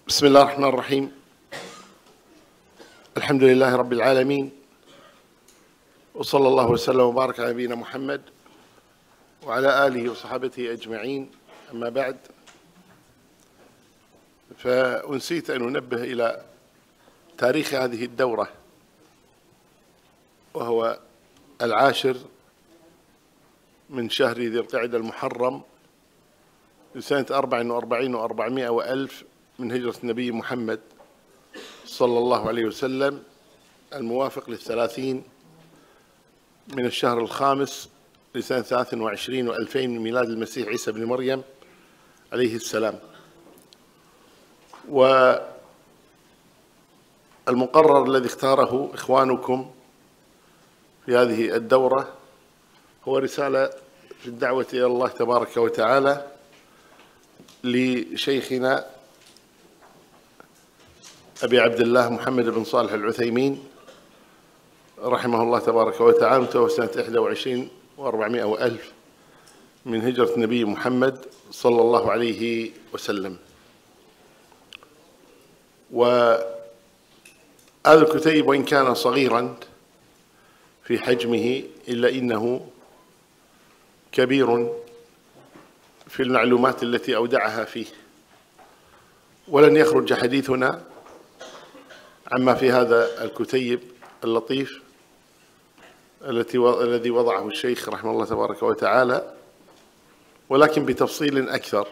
بسم الله الرحمن الرحيم. الحمد لله رب العالمين، وصلى الله وسلم وبارك على نبينا محمد وعلى آله وصحابته أجمعين. أما بعد، فأنسيت أن أنبه إلى تاريخ هذه الدورة، وهو 10 من شهر ذي القعدة المحرم لسنة 44 و400 وألف من هجرة النبي محمد صلى الله عليه وسلم، الموافق ل30 من الشهر الخامس لسنة 23 و2000 من ميلاد المسيح عيسى بن مريم عليه السلام. والمقرر الذي اختاره إخوانكم في هذه الدورة هو رسالة في الدعوة إلى الله تبارك وتعالى لشيخنا أبي عبد الله محمد بن صالح العثيمين رحمه الله تبارك وتعالى، متوفى سنة 21 و400 وألف من هجرة النبي محمد صلى الله عليه وسلم. وهذا الكتيب وإن كان صغيرا في حجمه إلا إنه كبير في المعلومات التي أودعها فيه، ولن يخرج حديثنا عما في هذا الكتيب اللطيف الذي وضعه الشيخ رحمه الله تبارك وتعالى، ولكن بتفصيل أكثر.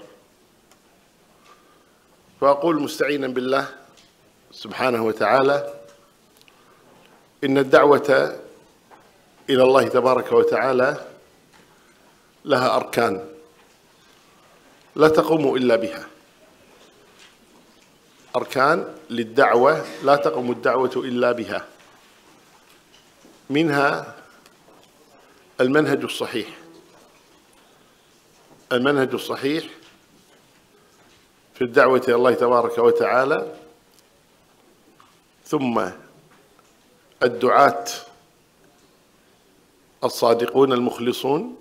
فأقول مستعينا بالله سبحانه وتعالى إن الدعوة إلى الله تبارك وتعالى لها أركان لا تقوم إلا بها، أركان للدعوة لا تقوم الدعوة إلا بها، منها المنهج الصحيح. المنهج الصحيح في الدعوة إلى الله تبارك وتعالى، ثم الدعاة الصادقون المخلصون،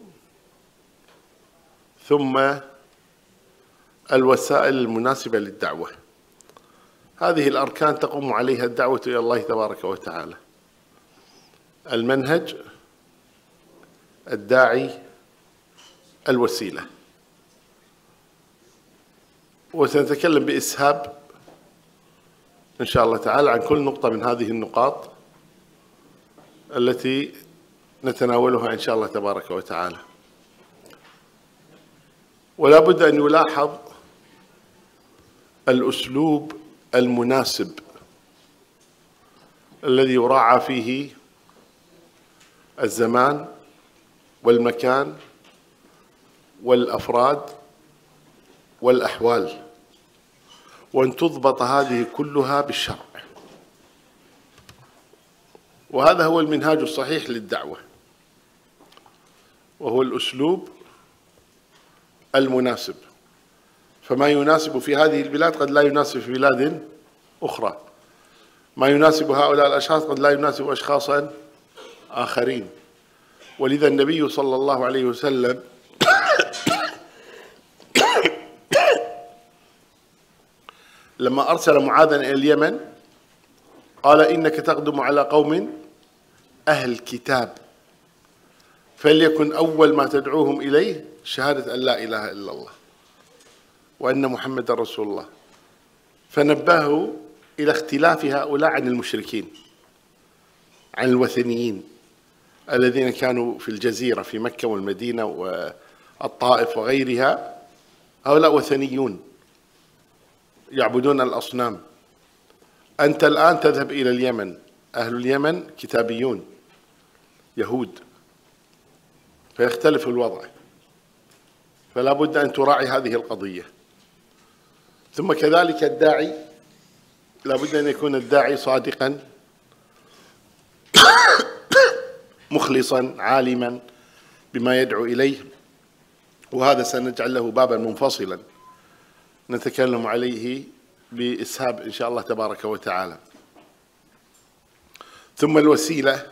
ثم الوسائل المناسبة للدعوة. هذه الأركان تقوم عليها الدعوة إلى الله تبارك وتعالى: المنهج، الداعي، الوسيلة. وسنتكلم بإسهاب إن شاء الله تعالى عن كل نقطة من هذه النقاط التي نتناولها إن شاء الله تبارك وتعالى. ولا بد أن يلاحظ الأسلوب المناسب الذي يراعى فيه الزمان والمكان والأفراد والأحوال، وأن تضبط هذه كلها بالشرع. وهذا هو المنهاج الصحيح للدعوة، وهو الأسلوب المناسب. فما يناسب في هذه البلاد قد لا يناسب في بلاد أخرى، ما يناسب هؤلاء الأشخاص قد لا يناسب أشخاصا آخرين. ولذا النبي صلى الله عليه وسلم لما أرسل معاذا إلى اليمن قال: إنك تقدم على قوم أهل كتاب، فليكن أول ما تدعوهم إليه شهادة أن لا إله إلا الله وأن محمد رسول الله. فنبهوا إلى اختلاف هؤلاء عن المشركين، عن الوثنيين الذين كانوا في الجزيرة في مكة والمدينة والطائف وغيرها. هؤلاء وثنيون يعبدون الأصنام. أنت الآن تذهب إلى اليمن، أهل اليمن كتابيون يهود، فيختلف الوضع، فلا بد أن تراعي هذه القضية. ثم كذلك الداعي، لا بد أن يكون الداعي صادقا مخلصا عالما بما يدعو إليه، وهذا سنجعل له بابا منفصلا نتكلم عليه بإسهاب إن شاء الله تبارك وتعالى. ثم الوسيلة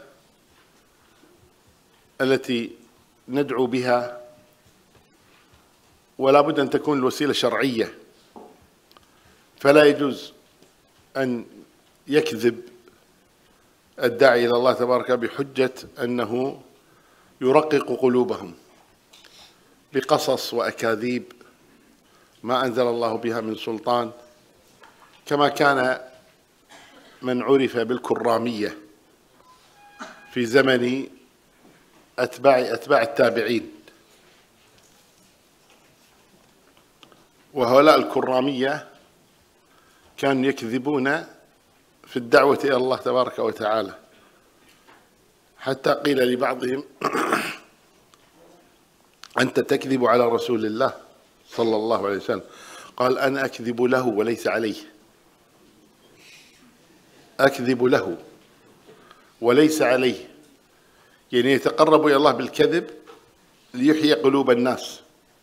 التي ندعو بها، ولا بد أن تكون الوسيلة شرعية، فلا يجوز أن يكذب الداعي إلى الله تبارك بحجة أنه يرقق قلوبهم بقصص وأكاذيب ما أنزل الله بها من سلطان، كما كان من عرف بالكرامية في زمن أتباع التابعين، وهؤلاء الكرامية كانوا يكذبون في الدعوة إلى الله تبارك وتعالى، حتى قيل لبعضهم: أنت تكذب على رسول الله صلى الله عليه وسلم. قال: أنا أكذب له وليس عليه، أكذب له وليس عليه، يعني يتقرب إلى الله بالكذب ليحيي قلوب الناس،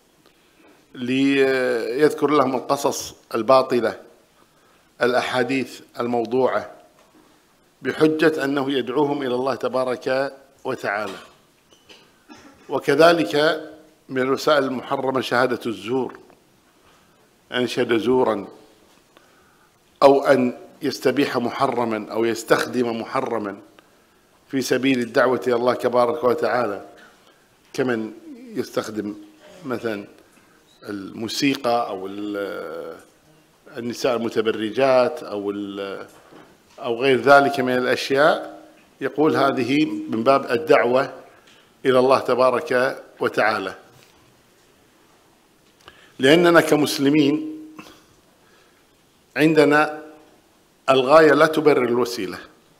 ليذكر لهم القصص الباطلة، الأحاديث الموضوعة، بحجة أنه يدعوهم إلى الله تبارك وتعالى. وكذلك من الوسائل المحرمة شهادة الزور، أن يشهد زورا، أو أن يستبيح محرما أو يستخدم محرما في سبيل الدعوة إلى الله تبارك وتعالى، كمن يستخدم مثلا الموسيقى أو النساء المتبرجات أو غير ذلك من الأشياء، يقول هذه من باب الدعوة إلى الله تبارك وتعالى. لأننا كمسلمين عندنا الغاية لا تبرر الوسيلة،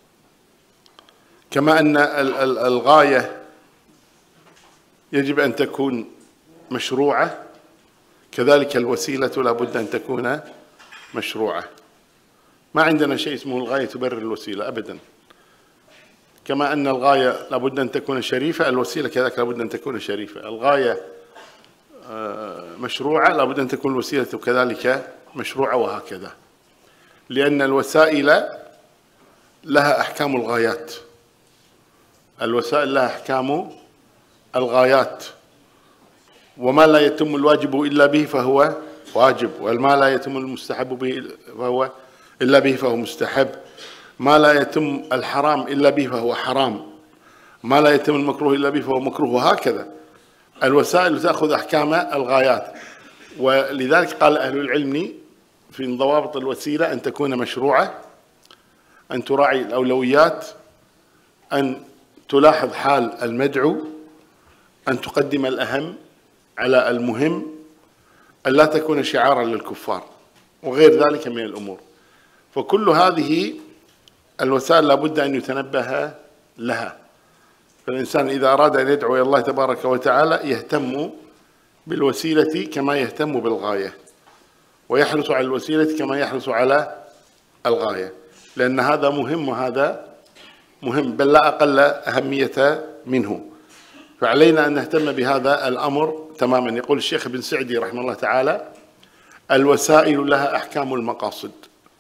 كما أن الغاية يجب أن تكون مشروعة، كذلك الوسيلة لا بد أن تكون مشروعة. ما عندنا شيء اسمه الغاية تبرر الوسيلة أبدا. كما أن الغاية لا بد أن تكون شريفة، الوسيلة كذلك لا بد أن تكون شريفة. الغاية مشروعة، لا بد أن تكون الوسيلة كذلك مشروعة، وهكذا. لأن الوسائل لها أحكام الغايات، الوسائل لها أحكام الغايات، وما لا يتم الواجب إلا به فهو واجب، وما لا يتم المستحب به فهو إلا به فهو مستحب، ما لا يتم الحرام إلا به فهو حرام، ما لا يتم المكروه إلا به فهو مكروه، وهكذا. الوسائل تأخذ أحكام الغايات، ولذلك قال أهل العلم في ضوابط الوسيلة أن تكون مشروعة، أن تراعي الأولويات، أن تلاحظ حال المدعو، أن تقدم الأهم على المهم، أن لا تكون شعارا للكفار، وغير ذلك من الأمور. فكل هذه الوسائل لابد أن يتنبه لها. فالإنسان إذا أراد أن يدعو إلى الله تبارك وتعالى يهتم بالوسيلة كما يهتم بالغاية، ويحرص على الوسيلة كما يحرص على الغاية، لأن هذا مهم وهذا مهم، بل لا أقل أهمية منه. فعلينا أن نهتم بهذا الأمر تماما. يقول الشيخ ابن سعدي رحمه الله تعالى: الوسائل لها أحكام المقاصد،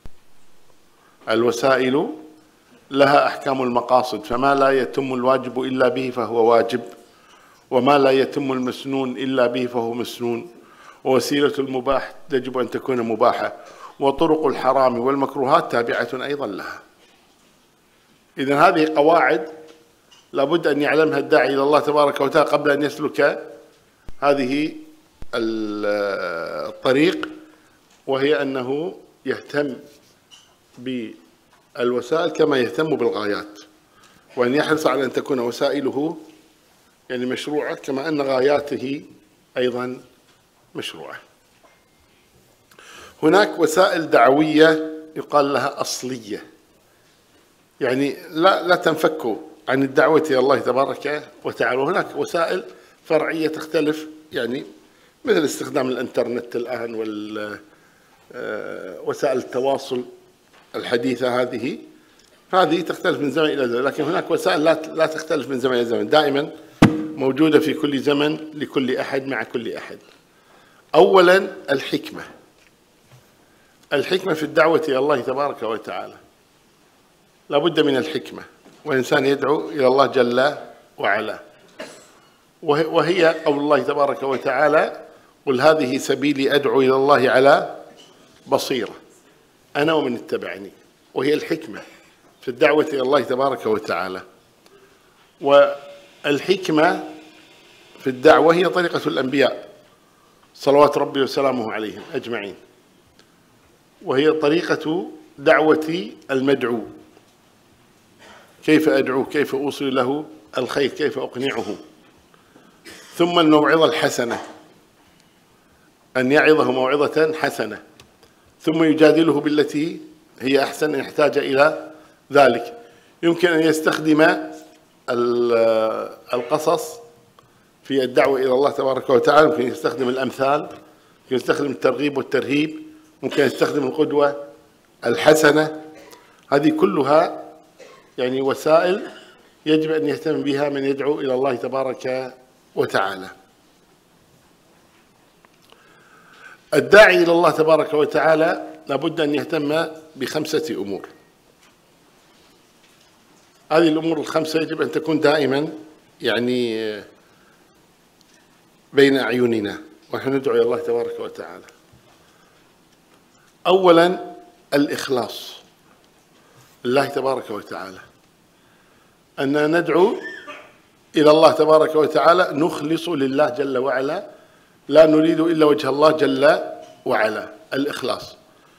الوسائل لها أحكام المقاصد، فما لا يتم الواجب إلا به فهو واجب، وما لا يتم المسنون إلا به فهو مسنون، ووسيلة المباح يجب أن تكون مباحة، وطرق الحرام والمكروهات تابعة أيضا لها. إذن هذه قواعد لابد أن يعلمها الداعي إلى الله تبارك وتعالى قبل أن يسلك هذه الطريق، وهي أنه يهتم بالوسائل كما يهتم بالغايات، وأن يحرص على أن تكون وسائله يعني مشروعة كما أن غاياته أيضا مشروعة. هناك وسائل دعوية يقال لها أصلية، يعني لا تنفك عن الدعوة إلى الله تبارك وتعالى. وهناك وسائل فرعية تختلف، يعني مثل استخدام الإنترنت الآن ووسائل التواصل الحديثة، هذه تختلف من زمن إلى زمن، لكن هناك وسائل لا تختلف من زمن إلى زمن، دائما موجودة في كل زمن لكل أحد مع كل أحد. أولا الحكمة في الدعوة إلى الله تبارك وتعالى، لا بد من الحكمة، وإنسان يدعو إلى الله جل وعلا، وهي قول الله تبارك وتعالى: قل هذه سبيلي أدعو إلى الله على بصيرة. أنا ومن اتبعني، وهي الحكمة في الدعوة إلى الله تبارك وتعالى. والحكمة في الدعوة هي طريقة الأنبياء صلوات ربي وسلامه عليهم أجمعين، وهي طريقة دعوة المدعو، كيف أدعوه، كيف أوصل له الخير، كيف أقنعه. ثم الموعظة الحسنة، أن يعظه موعظة حسنة، ثم يجادله بالتي هي أحسن إن احتاج إلى ذلك. يمكن أن يستخدم القصص في الدعوة إلى الله تبارك وتعالى، ممكن يستخدم الأمثال، ممكن يستخدم الترغيب والترهيب، ممكن يستخدم القدوة الحسنة. هذه كلها يعني وسائل يجب أن يهتم بها من يدعو إلى الله تبارك وتعالى. الداعي إلى الله تبارك وتعالى لابد أن يهتم ب5 أمور. هذه الأمور ال5 يجب أن تكون دائما يعني بين أعيننا ونحن ندعو إلى الله تبارك وتعالى. أولا الإخلاص لله تبارك وتعالى، أننا ندعو إلى الله تبارك وتعالى نخلص لله جل وعلا، لا نريد إلا وجه الله جل وعلا، الإخلاص.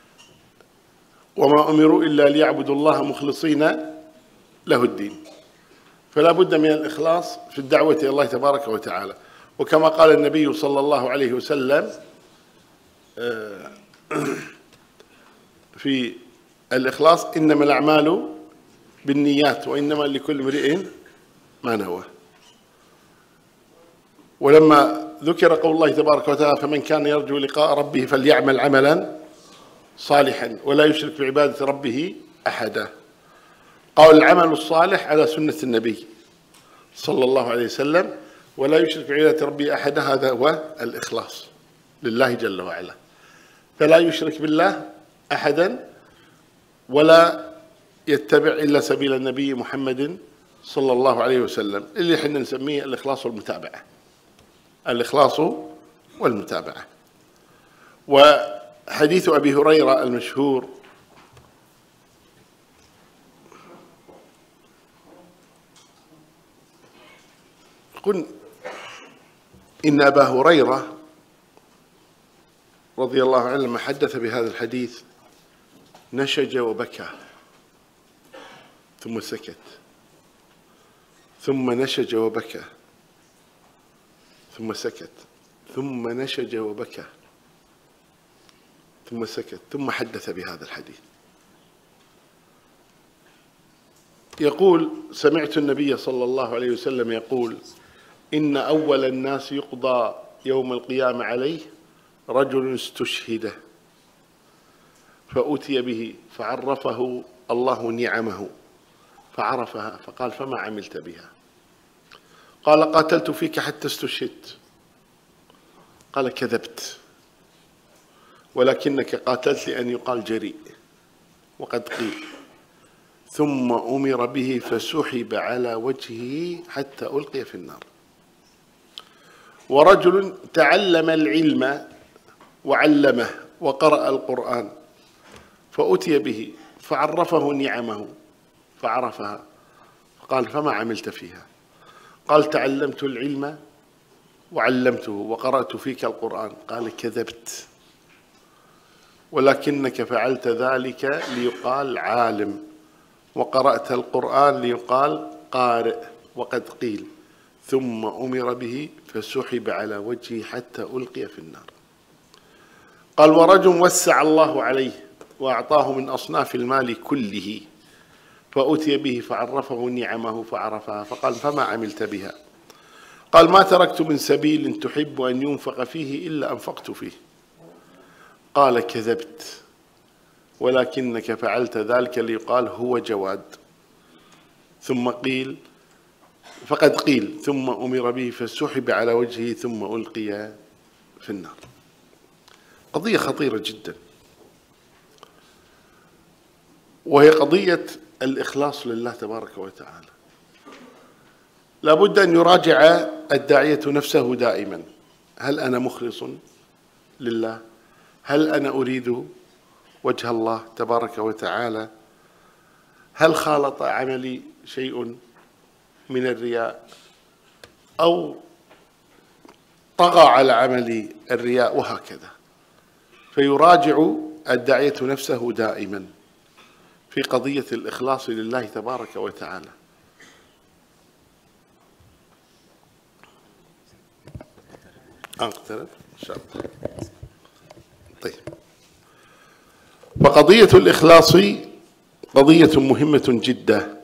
وما أمروا إلا ليعبدوا الله مخلصين له الدين. فلا بد من الإخلاص في الدعوة إلى الله تبارك وتعالى. وكما قال النبي صلى الله عليه وسلم في الإخلاص: إنما الأعمال بالنيات وإنما لكل امرئ ما نوى. ولما ذكر قول الله تبارك وتعالى: فمن كان يرجو لقاء ربه فليعمل عملا صالحا ولا يشرك بعبادة ربه أحدا، قال العمل الصالح على سنة النبي صلى الله عليه وسلم، ولا يشرك بعبادة ربه أحدا، هذا هو الإخلاص لله جل وعلا. فلا يشرك بالله أحدا ولا يتبع إلا سبيل النبي محمد صلى الله عليه وسلم، اللي احنا نسميه الإخلاص والمتابعة. الإخلاص والمتابعة. وحديث أبي هريرة المشهور يقول إن أبا هريرة رضي الله عنه لما حدث بهذا الحديث نشج وبكى ثم سكت، ثم نشج وبكى ثم سكت، ثم نشج وبكى ثم سكت، ثم حدث بهذا الحديث. يقول: سمعت النبي صلى الله عليه وسلم يقول: إن أول الناس يقضى يوم القيامة عليه رجل استشهد فأتي به فعرفه الله نعمه فعرفها، فقال: فما عملت بها؟ قال: قاتلت فيك حتى استشهدت. قال: كذبت، ولكنك قاتلت لأن يقال جريء، وقد قيل. ثم أمر به فسحب على وجهه حتى ألقي في النار. ورجل تعلم العلم وعلمه وقرأ القرآن فأتي به فعرفه نعمه فعرفها، فقال: فما عملت فيها؟ قال: تعلمت العلم وعلمته وقرأت فيك القرآن. قال: كذبت، ولكنك فعلت ذلك ليقال عالم، وقرأت القرآن ليقال قارئ، وقد قيل. ثم أمر به فسحب على وجهه حتى ألقي في النار. قال: ورجل وسع الله عليه وأعطاه من أصناف المال كله فأتي به فعرفه نعمه فعرفها، فقال: فما عملت بها؟ قال: ما تركت من سبيل تحب أن ينفق فيه إلا أنفقت فيه. قال: كذبت، ولكنك فعلت ذلك ليقال هو جواد. ثم قيل فقد قيل. ثم أمر به فسحب على وجهه ثم ألقي في النار. قضية خطيرة جدا، وهي قضية الإخلاص لله تبارك وتعالى. لا بد أن يراجع الداعية نفسه دائما: هل أنا مخلص لله؟ هل أنا أريد وجه الله تبارك وتعالى، هل خالط عملي شيء من الرياء أو طغى على عملي الرياء، وهكذا. فيراجع الداعية نفسه دائما في قضية الإخلاص لله تبارك وتعالى. أقترب إن شاء الله. طيب، فقضية الإخلاص قضية مهمة جدا،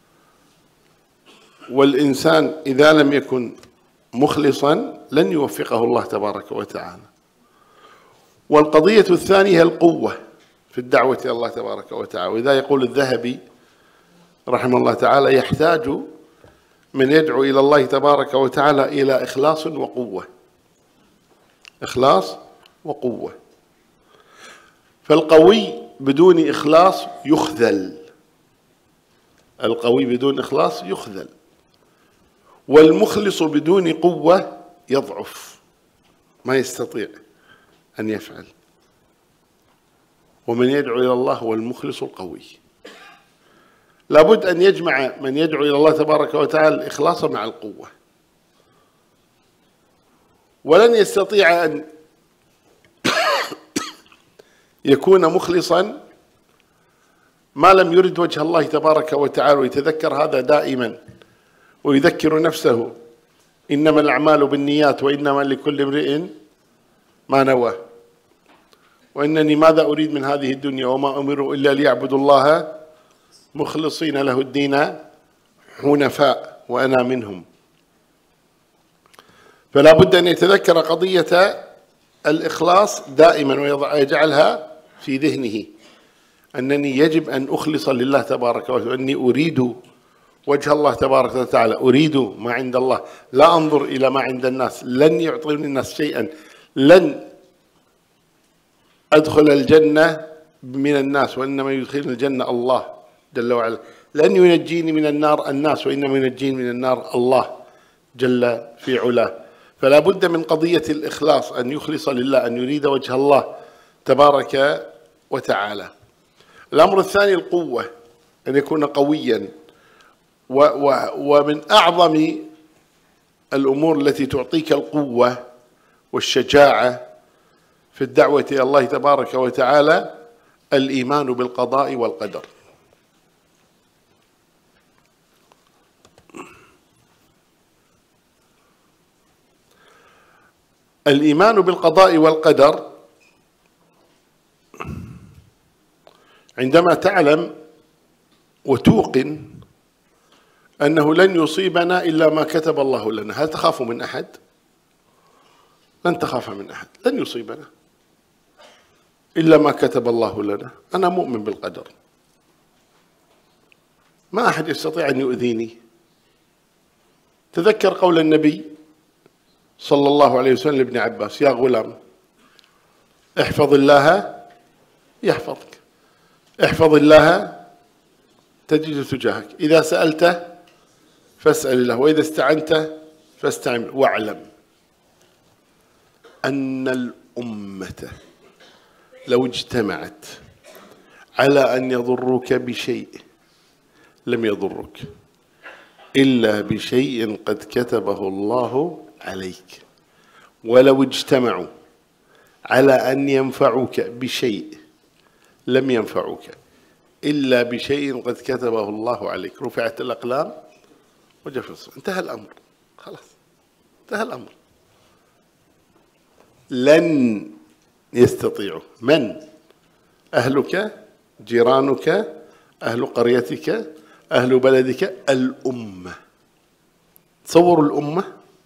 والإنسان إذا لم يكن مخلصا لن يوفقه الله تبارك وتعالى. والقضية الثانية هي القوة في الدعوة إلى الله تبارك وتعالى. وإذا يقول الذهبي رحمه الله تعالى: يحتاج من يدعو إلى الله تبارك وتعالى إلى إخلاص وقوة. إخلاص وقوة. فالقوي بدون إخلاص يخذل، القوي بدون إخلاص يخذل، والمخلص بدون قوة يضعف، ما يستطيع أن يفعل. ومن يدعو إلى الله هو المخلص القوي. لابد أن يجمع من يدعو إلى الله تبارك وتعالى الإخلاص مع القوة، ولن يستطيع أن يكون مخلصا ما لم يرد وجه الله تبارك وتعالى. ويتذكر هذا دائما، ويذكر نفسه: إنما الأعمال بالنيات وإنما لكل امرئ ما نوى، وإنني ماذا أريد من هذه الدنيا وما أمروا إلا ليعبدوا الله مخلصين له الدين حنفاء وأنا منهم. فلا بد أن يتذكر قضية الإخلاص دائما ويجعلها في ذهنه، أنني يجب أن أخلص لله تبارك وتعالى، أني أريد وجه الله تبارك وتعالى، أريد ما عند الله، لا أنظر إلى ما عند الناس. لن يعطيني الناس شيئا، لن أدخل الجنة من الناس، وإنما يدخلني الجنة الله جل وعلا. لن ينجيني من النار الناس، وإنما ينجيني من النار الله جل في علاه. فلا بد من قضية الإخلاص، أن يخلص لله، أن يريد وجه الله تبارك وتعالى. الأمر الثاني القوة، أن يكون قويا. ومن أعظم الأمور التي تعطيك القوة والشجاعة في الدعوة إلى الله تبارك وتعالى الإيمان بالقضاء والقدر. الإيمان بالقضاء والقدر عندما تعلم وتوقن أنه لن يصيبنا إلا ما كتب الله لنا. هل تخاف من أحد؟ لن تخاف من أحد، لن يصيبنا إلا ما كتب الله لنا. أنا مؤمن بالقدر، ما أحد يستطيع أن يؤذيني. تذكر قول النبي صلى الله عليه وسلم لابن عباس: يا غلام احفظ الله يحفظك، احفظ الله تجد تجاهك، إذا سألته فاسأل الله، وإذا استعنت فاستعن، واعلم أن الأمة لو اجتمعت على أن يضروك بشيء لم يضرك إلا بشيء قد كتبه الله عليك، ولو اجتمعوا على أن ينفعوك بشيء لم ينفعوك إلا بشيء قد كتبه الله عليك. رفعت الأقلام وجفت الصحف، انتهى الأمر، خلاص انتهى الأمر. لن يستطيعوا. من؟ أهلك، جيرانك، أهل قريتك، أهل بلدك، الأمة. تصوروا الأمة.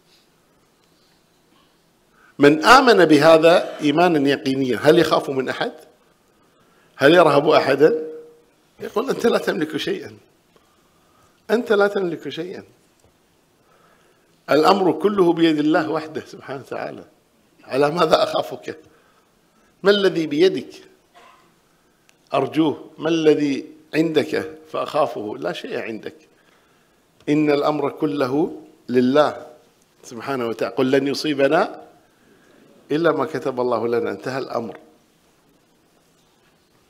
من آمن بهذا إيمانا يقينيا هل يخاف من أحد؟ هل يرهب أحدا؟ يقول أنت لا تملك شيئا، أنت لا تملك شيئا، الأمر كله بيد الله وحده سبحانه وتعالى. على ماذا أخافك؟ ما الذي بيدك أرجوه؟ ما الذي عندك فأخافه؟ لا شيء عندك. إن الأمر كله لله سبحانه وتعالى. قل لن يصيبنا إلا ما كتب الله لنا، انتهى الأمر.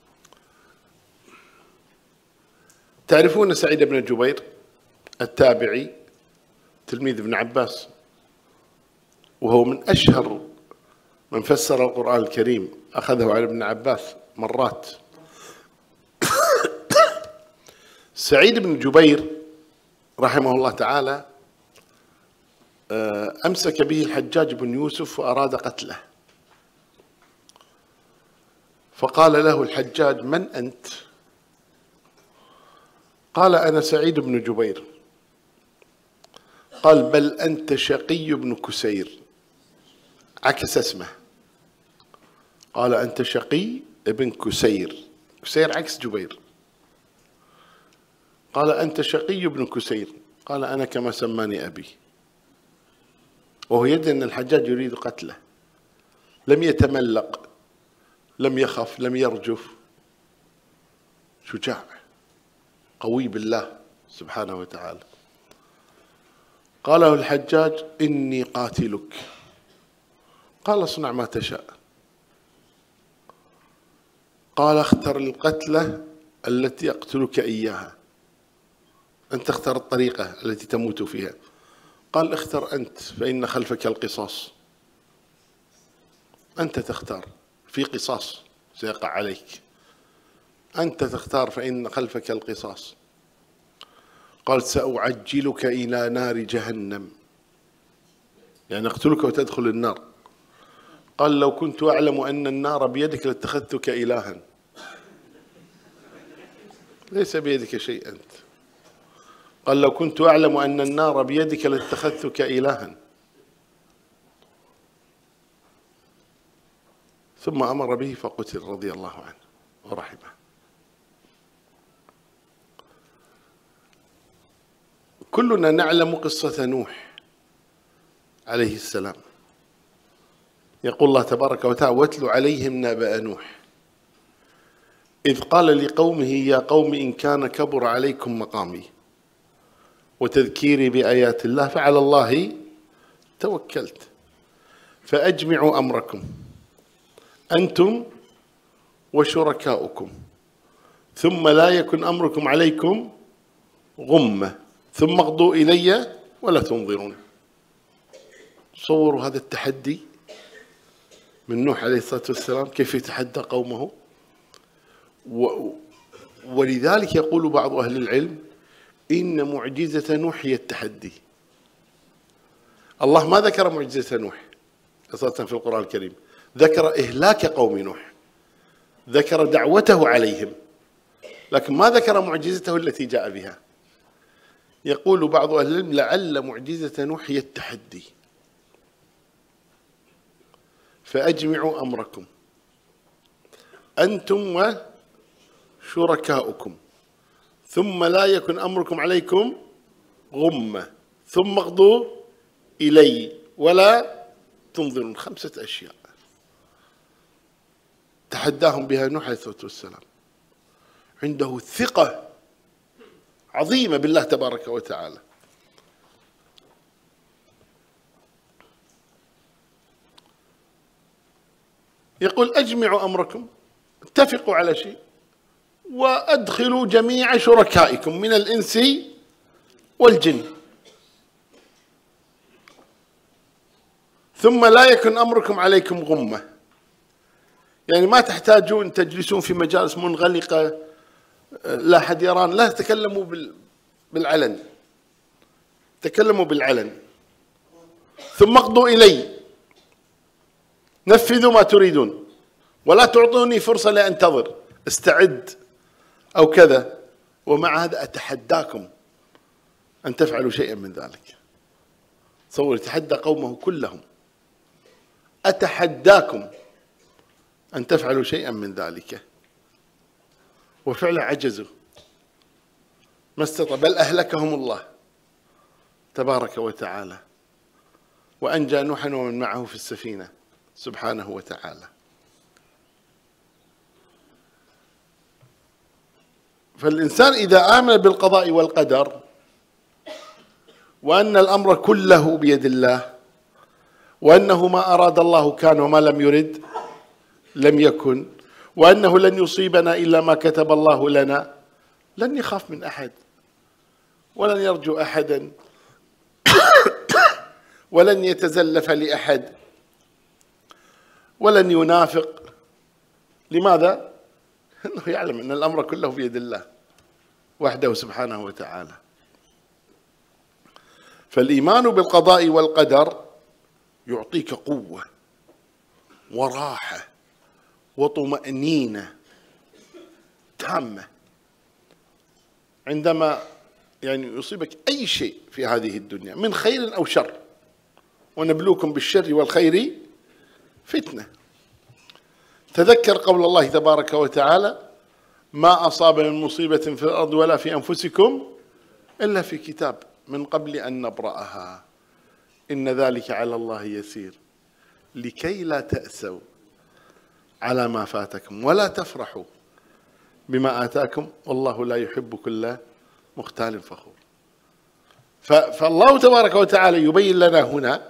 تعرفون سعيد بن جبير التابعي تلميذ ابن عباس، وهو من أشهر من فسر القرآن الكريم، أخذه على ابن عباس مرات. سعيد بن جبير رحمه الله تعالى أمسك به الحجاج بن يوسف وأراد قتله، فقال له الحجاج: من أنت؟ قال: أنا سعيد بن جبير. قال: بل أنت شقي بن كسير، عكس اسمه، قال: أنت شقي ابن كسير، كسير عكس جبير. قال: أنت شقي بن كسير. قال: أنا كما سماني أبي. وهو يدري أن الحجاج يريد قتله، لم يتملق، لم يخف، لم يرجف، شجاع قوي بالله سبحانه وتعالى. قال له الحجاج: إني قاتلك. قال: اصنع ما تشاء. قال: اختر القتلة التي أقتلك إياها، أنت اختر الطريقة التي تموت فيها. قال: اختر أنت فإن خلفك القصاص، أنت تختار، في قصاص سيقع عليك، أنت تختار فإن خلفك القصاص. قال: سأعجلك إلى نار جهنم، يعني أقتلك وتدخل النار. قال: لو كنت أعلم أن النار بيدك لاتخذتك إلها. ليس بيدك شيء أنت. قال: لو كنت أعلم أن النار بيدك لاتخذتك إلها. ثم أمر به فقتل رضي الله عنه ورحمه. كلنا نعلم قصة نوح عليه السلام. يقول الله تبارك وتعالى: واتل عليهم نبأ نوح إذ قال لقومه يا قوم إن كان كبر عليكم مقامي وتذكيري بآيات الله فعلى الله توكلت فأجمعوا أمركم أنتم وشركاؤكم ثم لا يكن أمركم عليكم غمة ثم اقضوا إلي ولا تنظرون. صوروا هذا التحدي من نوح عليه الصلاة والسلام، كيف يتحدى قومه. ولذلك يقول بعض أهل العلم إن معجزة نوح هي التحدي. الله ما ذكر معجزة نوح أساسا في القرآن الكريم، ذكر إهلاك قوم نوح، ذكر دعوته عليهم، لكن ما ذكر معجزته التي جاء بها. يقول بعض أهل العلم لعل معجزة نوح هي التحدي. فأجمعوا أمركم أنتم وشركاؤكم ثم لا يكن أمركم عليكم غمة ثم اقضوا إلي ولا تنظرون. 5 أشياء تحداهم بها نوح عليه الصلاة والسلام. عنده ثقة عظيمة بالله تبارك وتعالى. يقول أجمعوا أمركم، اتفقوا على شيء، وأدخلوا جميع شركائكم من الإنس والجن، ثم لا يكن أمركم عليكم غمة. يعني ما تحتاجون تجلسون في مجالس منغلقة لا أحد يران، لا، تكلموا بالعلن، تكلموا بالعلن. ثم اقضوا إلي، نفذوا ما تريدون، ولا تعطوني فرصة لأنتظر، استعد أو كذا. ومع هذا أتحداكم أن تفعلوا شيئا من ذلك. تصور يتحدى قومه كلهم، أتحداكم أن تفعلوا شيئا من ذلك، وفعلا عجزوا، ما استطاع، بل أهلكهم الله تبارك وتعالى، وأنجى نوحا ومن معه في السفينة سبحانه وتعالى. فالإنسان إذا آمن بالقضاء والقدر وأن الأمر كله بيد الله، وأنه ما أراد الله كان وما لم يرد لم يكن، وأنه لن يصيبنا إلا ما كتب الله لنا، لن يخاف من أحد، ولن يرجو أحدا، ولن يتزلف لأحد، ولن ينافق. لماذا؟ لأنه يعلم أن الأمر كله بيد الله وحده سبحانه وتعالى. فالإيمان بالقضاء والقدر يعطيك قوة وراحة وطمأنينة تامة عندما يصيبك أي شيء في هذه الدنيا من خير أو شر، ونبلوكم بالشر والخير فتنة. تذكر قول الله تبارك وتعالى: ما أصاب من مصيبة في الأرض ولا في أنفسكم إلا في كتاب من قبل أن نبرأها إن ذلك على الله يسير لكي لا تأسوا على ما فاتكم ولا تفرحوا بما آتاكم والله لا يحب كل مختال فخور. فالله تبارك وتعالى يبين لنا هنا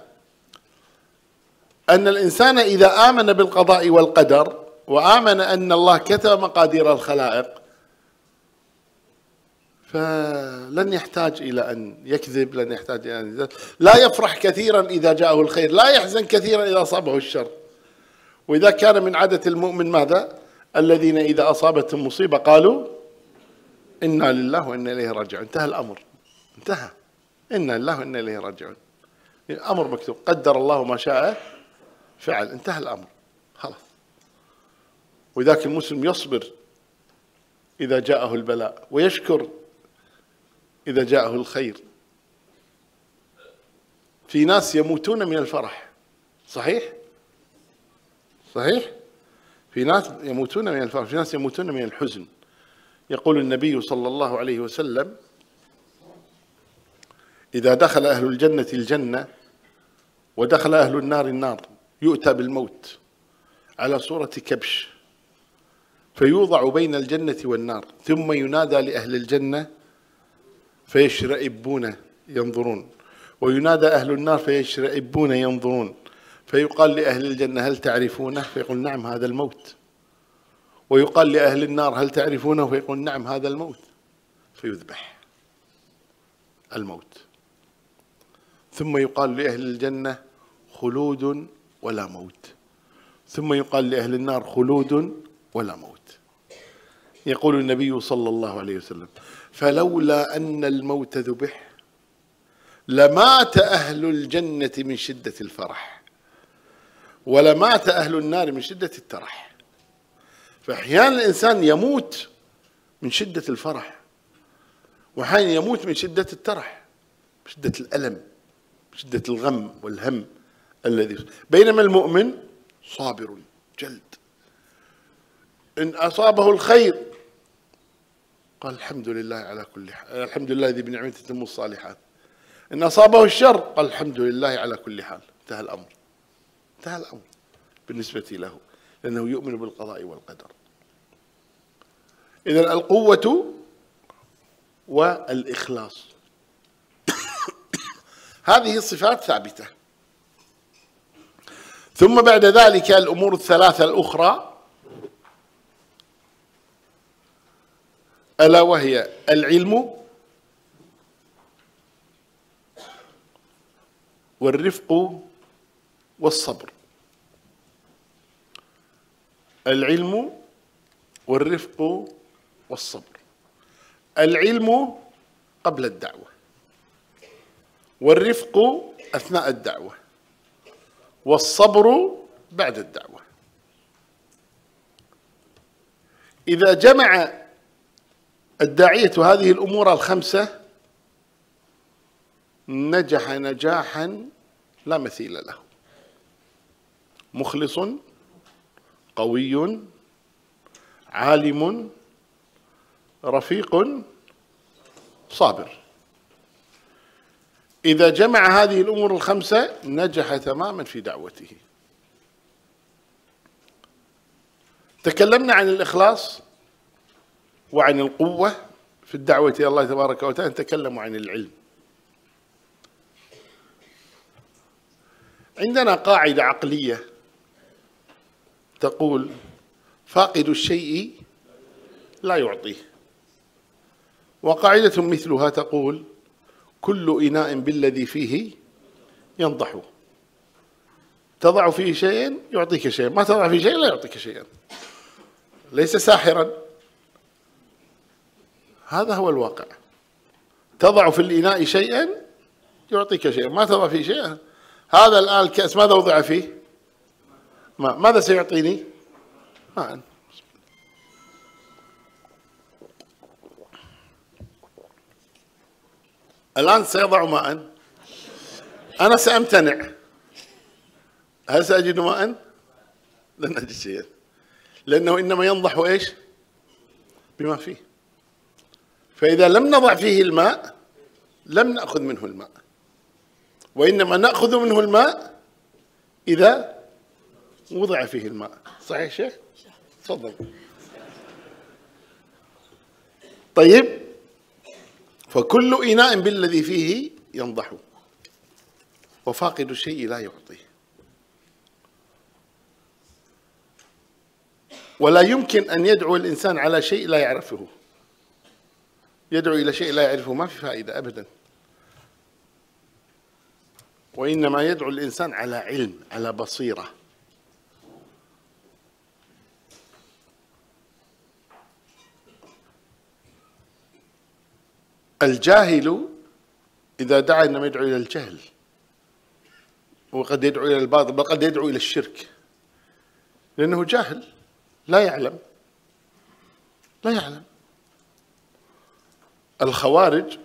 أن الإنسان إذا آمن بالقضاء والقدر وآمن أن الله كتب مقادير الخلائق فلن يحتاج إلى أن يكذب، لن يحتاج إلى أن لا يفرح كثيرا إذا جاءه الخير، لا يحزن كثيرا إذا أصابه الشر. وإذا كان من عادة المؤمن ماذا؟ الذين إذا أصابتهم مصيبة قالوا إنا لله وإنا إليه راجعون. انتهى الأمر، انتهى. إنا لله وإنا إليه راجعون، أمر مكتوب، قدر الله ما شاء فعل، انتهى الأمر خلاص. وذاك المسلم يصبر إذا جاءه البلاء ويشكر إذا جاءه الخير. في ناس يموتون من الفرح، صحيح؟ صحيح؟ في ناس يموتون من الفرح، في ناس يموتون من الحزن. يقول النبي صلى الله عليه وسلم: إذا دخل أهل الجنة الجنة ودخل أهل النار النار يؤتى بالموت على صورة كبش فيوضع بين الجنة والنار ثم ينادى لأهل الجنة فيشرئبون ينظرون، وينادى أهل النار فيشرئبون ينظرون، فيقال لأهل الجنة هل تعرفونه؟ فيقول نعم هذا الموت. ويقال لأهل النار هل تعرفونه؟ فيقول نعم هذا الموت. فيذبح الموت. ثم يقال لأهل الجنة خلود ولا موت، ثم يقال لأهل النار خلود ولا موت. يقول النبي صلى الله عليه وسلم: فلولا أن الموت ذبح لمات أهل الجنة من شدة الفرح ولمات أهل النار من شدة الترح. فأحيانا الإنسان يموت من شدة الفرح، وأحيانا يموت من شدة الترح، شدة الألم، شدة الغم والهم الذي. بينما المؤمن صابر جلد، إن أصابه الخير قال الحمد لله على كل حال، الحمد لله الذي بنعمته تتم الصالحات. إن أصابه الشر قال الحمد لله على كل حال. انتهى الأمر، انتهى الأمر بالنسبة له، لأنه يؤمن بالقضاء والقدر. إذن القوة والإخلاص هذه الصفات ثابتة. ثم بعد ذلك الأمور الثلاثة الأخرى، ألا وهي العلم والرفق والصبر. العلم والرفق والصبر. العلم قبل الدعوة، والرفق أثناء الدعوة، والصبر بعد الدعوة. إذا جمع الداعية هذه الأمور الخمسة نجح نجاحا لا مثيل له. مخلص، قوي، عالم، رفيق، صابر. إذا جمع هذه الأمور الخمسة نجح تماما في دعوته. تكلمنا عن الإخلاص وعن القوة في الدعوة إلى الله تبارك وتعالى، نتكلم عن العلم. عندنا قاعدة عقلية تقول: فاقد الشيء لا يعطيه. وقاعدة مثلها تقول: كل إناء بالذي فيه ينضح. تضع فيه شيئا يعطيك شيئا، ما تضع فيه شيئا لا يعطيك شيئا. ليس ساحرا، هذا هو الواقع. تضع في الإناء شيئا يعطيك شيئا، ما تضع فيه شيئا. هذا الآن الكأس ماذا وضع فيه؟ ماء. ماذا سيعطيني؟ ماء. الآن سيضع ماء، أنا سأمتنع، هل سأجد ماء؟ لن أجد شيئا، لأنه إنما ينضح إيش؟ بما فيه. فإذا لم نضع فيه الماء لم نأخذ منه الماء، وإنما نأخذ منه الماء إذا وضع فيه الماء. صحيح شيخ؟ تفضل. طيب، فكل إناء بالذي فيه ينضح، وفاقد الشيء لا يعطيه. ولا يمكن أن يدعو الإنسان على شيء لا يعرفه. يدعو إلى شيء لا يعرفه ما في فائدة أبدا. وإنما يدعو الإنسان على علم، على بصيرة. الجاهل إذا دعا إنما يدعو إلى الجهل، وقد يدعو إلى الباطل، بل قد يدعو إلى الشرك، لأنه جاهل لا يعلم. لا يعلم. الخوارج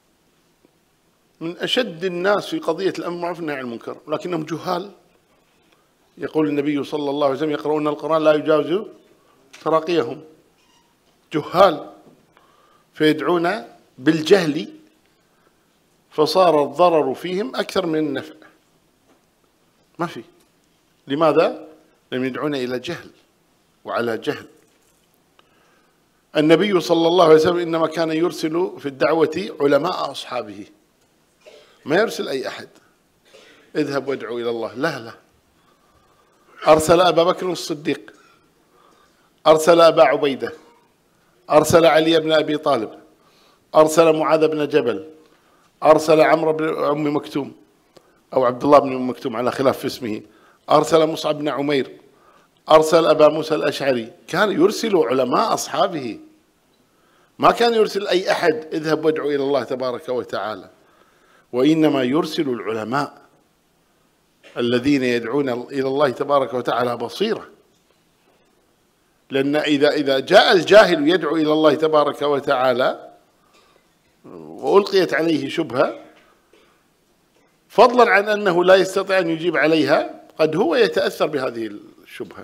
من أشد الناس في قضية الأمر بالمعروف والنهي عن المنكر، لكنهم جهال. يقول النبي صلى الله عليه وسلم: يقرؤون القرآن لا يجاوز تراقيهم. جهال، فيدعون بالجهل، فصار الضرر فيهم أكثر من النفع. ما في. لماذا؟ لم يدعون إلى جهل وعلى جهل. النبي صلى الله عليه وسلم إنما كان يرسل في الدعوة علماء أصحابه، ما يرسل أي أحد: اذهب وادعو إلى الله. لا لا، أرسل أبا بكر الصديق، أرسل أبا عبيدة، أرسل علي بن أبي طالب، أرسل معاذ بن جبل، أرسل عمرو بن أم مكتوم أو عبد الله بن أم مكتوم على خلاف في اسمه، أرسل مصعب بن عمير، أرسل أبا موسى الأشعري. كان يرسل علماء أصحابه، ما كان يرسل أي أحد: اذهب وادعو إلى الله تبارك وتعالى. وإنما يرسل العلماء الذين يدعون إلى الله تبارك وتعالى بصيرة. لأن إذا جاء الجاهل يدعو إلى الله تبارك وتعالى وألقيت عليه شبهة، فضلا عن أنه لا يستطيع أن يجيب عليها، قد هو يتأثر بهذه الشبهة،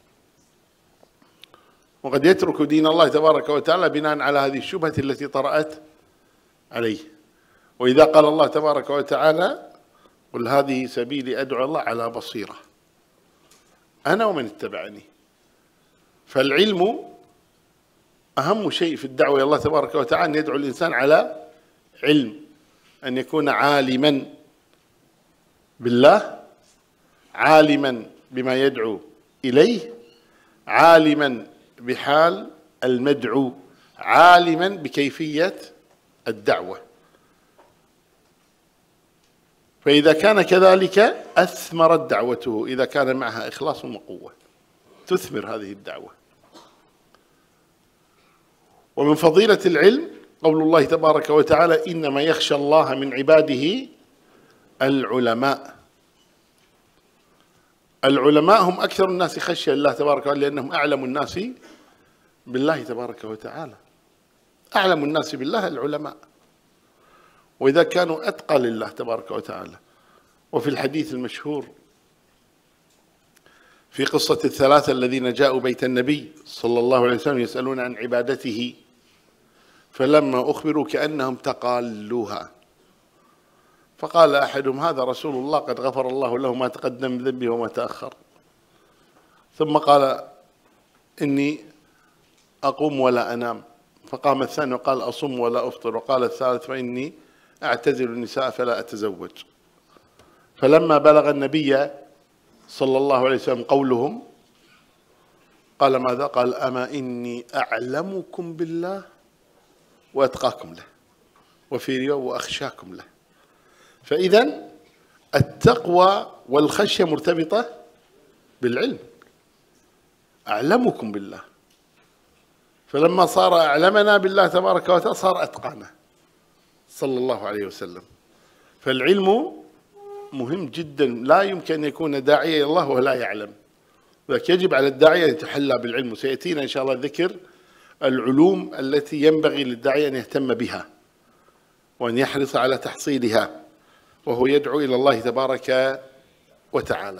وقد يترك دين الله تبارك وتعالى بناء على هذه الشبهة التي طرأت عليه. وإذا قال الله تبارك وتعالى: قل هذه سبيلي أدعو الله على بصيرة أنا ومن اتبعني. فالعلم أهم شيء في الدعوة إلى الله تبارك وتعالى، أن يدعو الإنسان على علم، أن يكون عالما بالله، عالما بما يدعو إليه، عالما بحال المدعو، عالما بكيفية الدعوة. فإذا كان كذلك أثمرت دعوته، إذا كان معها إخلاص وقوة تثمر هذه الدعوة. ومن فضيلة العلم قول الله تبارك وتعالى: إنما يخشى الله من عباده العلماء. العلماء هم أكثر الناس خشية لله تبارك وتعالى، لأنهم أعلم الناس بالله تبارك وتعالى. أعلم الناس بالله العلماء، وإذا كانوا أتقى لله تبارك وتعالى. وفي الحديث المشهور في قصة الثلاثة الذين جاءوا بيت النبي صلى الله عليه وسلم يسألون عن عبادته، فلما أخبروا كأنهم تقالوها، فقال أحدهم: هذا رسول الله قد غفر الله له ما تقدم من ذنبه وما تأخر. ثم قال: إني أقوم ولا أنام. فقام الثاني وقال: أصوم ولا أفطر. وقال الثالث: فإني أعتزل النساء فلا أتزوج. فلما بلغ النبي صلى الله عليه وسلم قولهم قال: ماذا؟ قال: أما إني أعلمكم بالله وأتقاكم له، وفي رواية وأخشاكم له. فإذا التقوى والخشية مرتبطة بالعلم. أعلمكم بالله، فلما صار أعلمنا بالله تبارك وتعالى صار أتقانا صلى الله عليه وسلم. فالعلم مهم جدا، لا يمكن أن يكون داعية إلى الله ولا يعلم، لذلك يجب على الداعية أن يتحلى بالعلم. وسيأتينا إن شاء الله ذكر العلوم التي ينبغي للداعية أن يهتم بها وأن يحرص على تحصيلها وهو يدعو إلى الله تبارك وتعالى.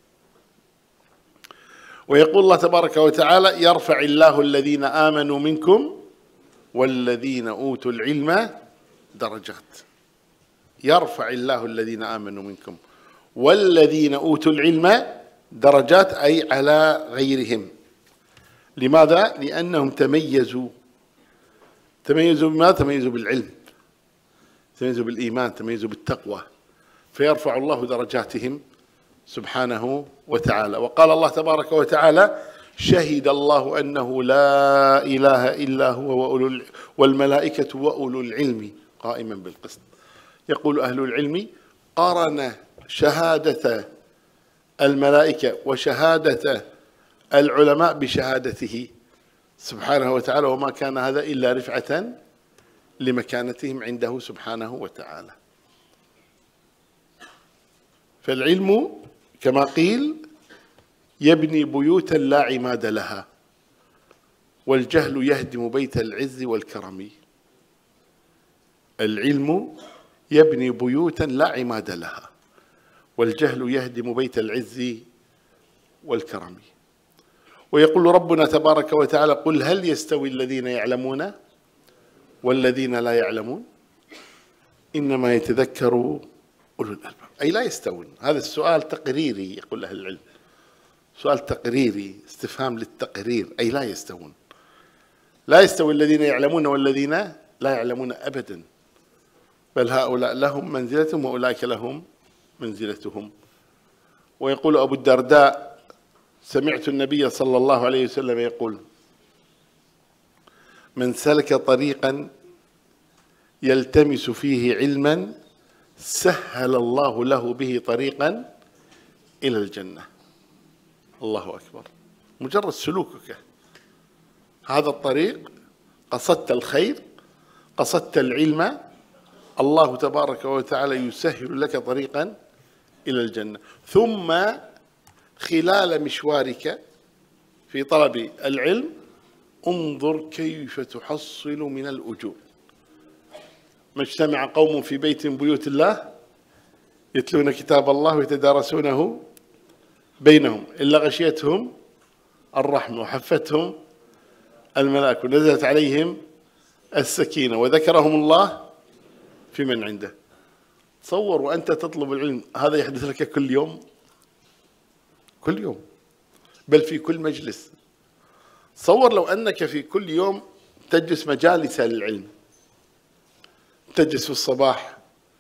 ويقول الله تبارك وتعالى: يرفع الله الذين آمنوا منكم والذين أوتوا العلم درجات. يرفع الله الذين آمنوا منكم والذين أوتوا العلم درجات، أي على غيرهم. لماذا؟ لأنهم تميزوا بما تميزوا بالعلم، تميزوا بالإيمان، تميزوا بالتقوى، فيرفع الله درجاتهم سبحانه وتعالى. وقال الله تبارك وتعالى: شهد الله أنه لا إله إلا هو والملائكة وأولو العلم قائما بالقسط. يقول أهل العلم: قارن شهادة الملائكة وشهادة العلماء بشهادته سبحانه وتعالى، وما كان هذا إلا رفعة لمكانتهم عنده سبحانه وتعالى. فالعلم كما قيل يبني بيوتا لا عماد لها، والجهل يهدم بيت العز والكرم. العلم يبني بيوتا لا عماد لها، والجهل يهدم بيت العز والكرم. ويقول ربنا تبارك وتعالى: قل هل يستوي الذين يعلمون والذين لا يعلمون إنما يتذكر أولو الألباب. أي لا يستوون. هذا السؤال تقريري، يقول أهل العلم، سؤال تقريري، استفهام للتقرير، أي لا يستوون. لا يستوي الذين يعلمون والذين لا يعلمون أبدا، بل هؤلاء لهم منزلتهم وأولئك لهم منزلتهم. ويقول أبو الدرداء: سمعت النبي صلى الله عليه وسلم يقول: من سلك طريقا يلتمس فيه علما سهل الله له به طريقا إلى الجنة. الله أكبر. مجرد سلوكك هذا الطريق، قصدت الخير، قصدت العلم، الله تبارك وتعالى يسهل لك طريقا إلى الجنة. ثم خلال مشوارك في طلب العلم انظر كيف تحصل من الأجور. ما اجتمع قوم في بيت من بيوت الله يتلون كتاب الله ويتدارسونه بينهم إلا غشيتهم الرحمة وحفتهم الملائكة ونزلت عليهم السكينة وذكرهم الله في من عنده. تصور وأنت تطلب العلم هذا يحدث لك كل يوم، كل يوم، بل في كل مجلس. تصور لو أنك في كل يوم تجلس مجالس للعلم، تجلس في الصباح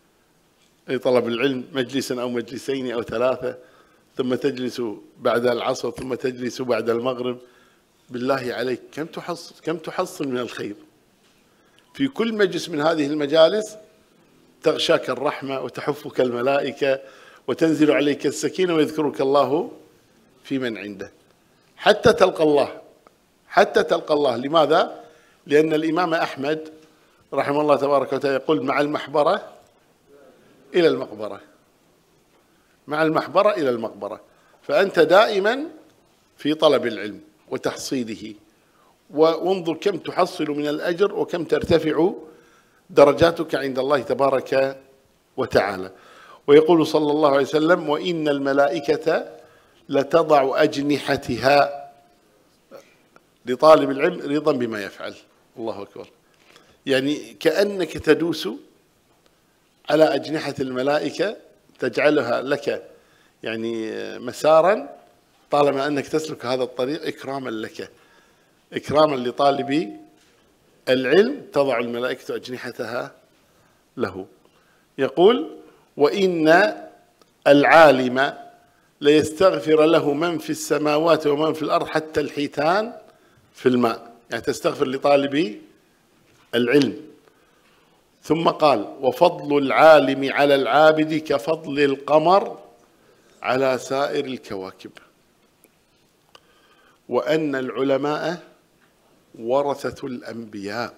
لطلب العلم مجلسا أو مجلسين أو ثلاثة، ثم تجلس بعد العصر، ثم تجلس بعد المغرب. بالله عليك كم تحصل من الخير في كل مجلس من هذه المجالس. تغشاك الرحمة وتحفك الملائكة وتنزل عليك السكينة ويذكرك الله في من عنده حتى تلقى الله، حتى تلقى الله. لماذا؟ لأن الإمام أحمد رحمه الله تبارك وتعالى يقول: مع المحبرة إلى المقبرة، مع المحبرة إلى المقبرة. فأنت دائما في طلب العلم وتحصيله، وانظر كم تحصل من الأجر وكم ترتفع درجاتك عند الله تبارك وتعالى. ويقول صلى الله عليه وسلم: وإن الملائكة لتضع أجنحتها لطالب العلم رضا بما يفعل. الله أكبر. يعني كأنك تدوس على أجنحة الملائكة تجعلها لك يعني مسارا، طالما أنك تسلك هذا الطريق إكراما لك، إكراما لطالب العلم، تضع الملائكة أجنحتها له. يقول: وإن العالم ليستغفر له من في السماوات ومن في الأرض حتى الحيتان في الماء. يعني تستغفر لطالب العلم. ثم قال: وفضل العالم على العابد كفضل القمر على سائر الكواكب، وأن العلماء ورثة الأنبياء.